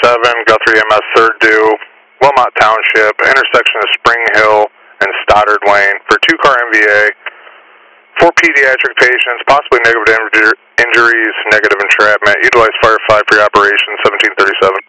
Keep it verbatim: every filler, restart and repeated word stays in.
seven, Guthrie M S third due, Wilmot Township, intersection of Spring Hill and Stoddard Lane for two-car M V A, four pediatric patients, possibly negative injuries, negative entrapment. Utilize Fire five pre-operation, seventeen thirty-seven.